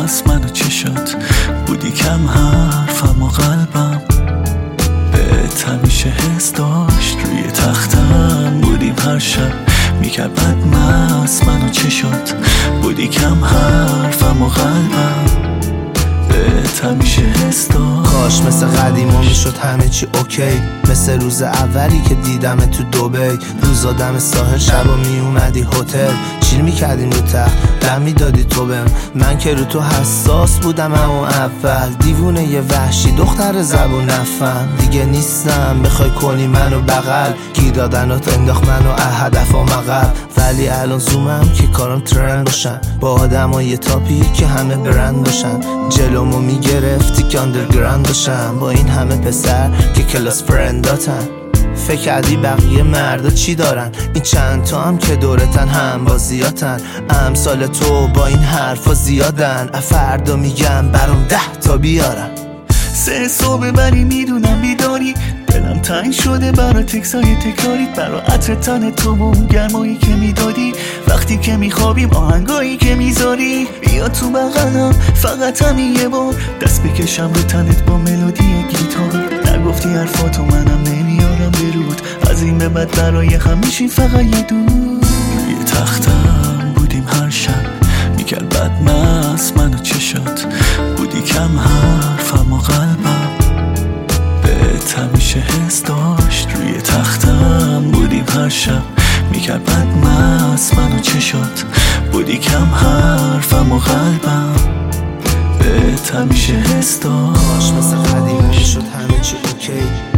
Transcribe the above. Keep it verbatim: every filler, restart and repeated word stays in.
ماست من و چشات، بودی کم حرفم و قلبم بهت همیشه حس داشت. روی تختم بودیم هر شب، میکرد بد مست من و چشات، بودی کم حرفم و قلبم بهت همیشه حس داشت. کاش مثل قدیما میشد همه چی اوکی، مثل روز اولی که دیدم تو دبی. روزا دم ساحل، شبا میومدی هتل، چیل میکردیم رو تخت، دم میدادی تو بهم. من که رو تو حساس بودم همون اول، دیوونه یه وحشی دختر زبون نفهم. دیگه نیستم بخوای کنی منو بغل، گیر دادنات انداخت منو هدف و مقب. ولی الان زومم که کارم ترند باشن، با آدم های تاپی که همه برند باشن. جلومو میگرفتی که اندرگراند باشن، با این همه پسر که کلاس فرنداتن. فکر کردی بقیه مردا چی دارن؟ این چند تا هم که دورتن هم بازیاتن. امثال تو با این حرفا زیادن، فردا میگم برام ده تا بیارن. سه صبح بری میدونم بیداری، دلم تنگ شده برا تکسای تکراری، برا عطر تن تو و اون گرمایی که میدادی. وقتی که میخوابیم آهنگایی که میذاری، بیا تو بغلم فقط همین یه بار، دست بکشم رو تنت با ملودی گیتار. نگفتی حرفاتو منم نمیارم برود، از این به بعد برای هم میشیم فقط یه دور. روی تختم بودیم هر شب، میکرد بد مست من و چشات، بودی کم حرفم و قلبم بهت همیشه حس داشت. روی تختم بودیم هر شب، میکرد بد مست من و چشات، بودی کم حرفم و قلبم بهت همیشه حس داشت. کاش مثل قدیما شد همه چی اوکی،